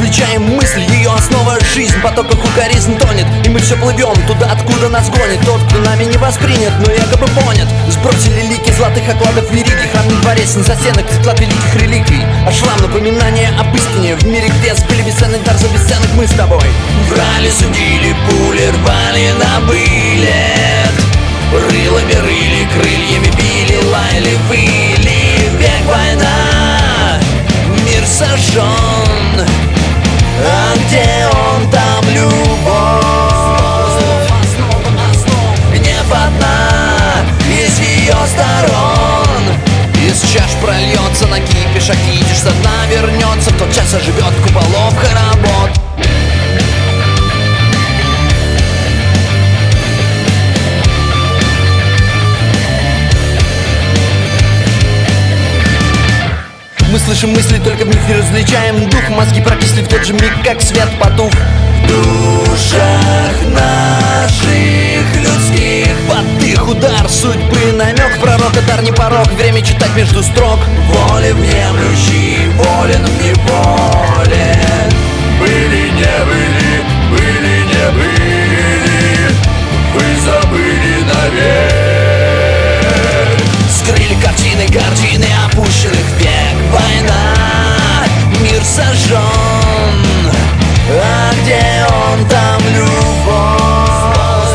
различаем мысль, ее основа — жизнь. В потоках укоризн тонет, и мы все плывем туда, откуда нас гонит тот, кто нами не воспринят, но якобы понят. Сбросили лики золотых окладов вериги, храм не дворец, не застенок, склад великих реликвий, а шлам — напоминание об истине. В мире, где сбыли бесценный дар за бесценных, мы с тобой врали, судили, пули рвали на вылет, рылами рыли, крыльями били, лаяли, выли. Век война, мир сожжен, а где он, там любовь. Гнев одна из ее сторон, из чаш прольется, накипишь, окидишь, со дна вернется, в тот час оживет куполов хоровод. Мы слышим мысли, только в них не различаем дух. Мозги прокисли в тот же миг, как свет потух. В душах наших людских под их удар судьбы намек, пророка дар не порог, время читать между строк. Воле внемлющий, волен в неволе. Были, не были, были, не были, вы забыли навек. Скрыли картины, гордины опущенных век. Война, мир сожжен, а где он, там любовь.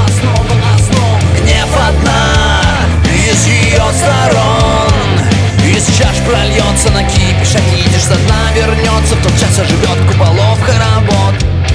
Гнев одна из ее сторон, из чаш прольется, накипишь, окидишь, со дна вернется, в тот час оживет куполов хоровод.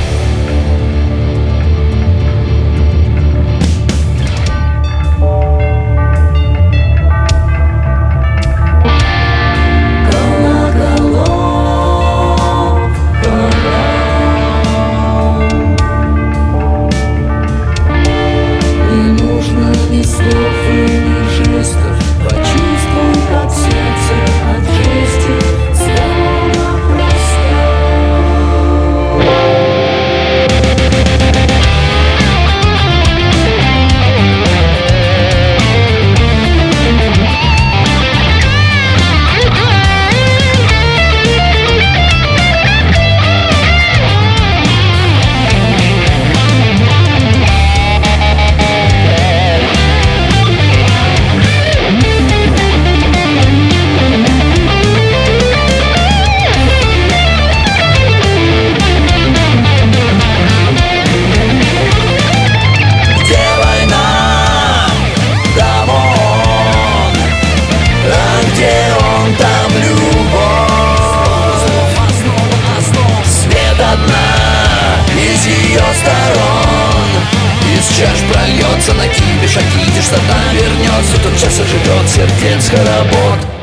Из чаш прольется, накипишь, окидишь, со дна вернется, тот час оживет сердец хоровод.